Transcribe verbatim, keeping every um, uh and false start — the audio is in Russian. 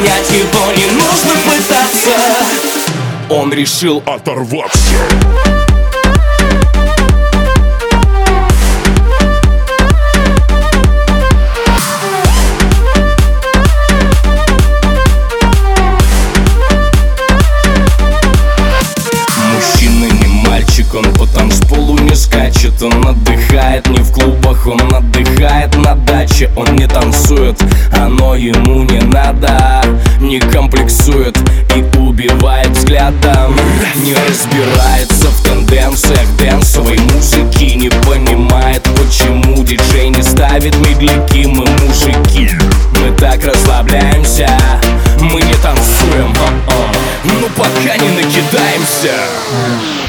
понять его не нужно пытаться. Он решил оторваться. Он по танцполу не скачет, он отдыхает не в клубах, он отдыхает на даче. Он не танцует, оно ему не надо, не комплексует и убивает взглядом. Не разбирается в тенденциях дэнсовой музыки, не понимает, почему диджей не ставит медляки. Мы мужики, мы так расслабляемся, мы не танцуем, ну пока не накидаемся.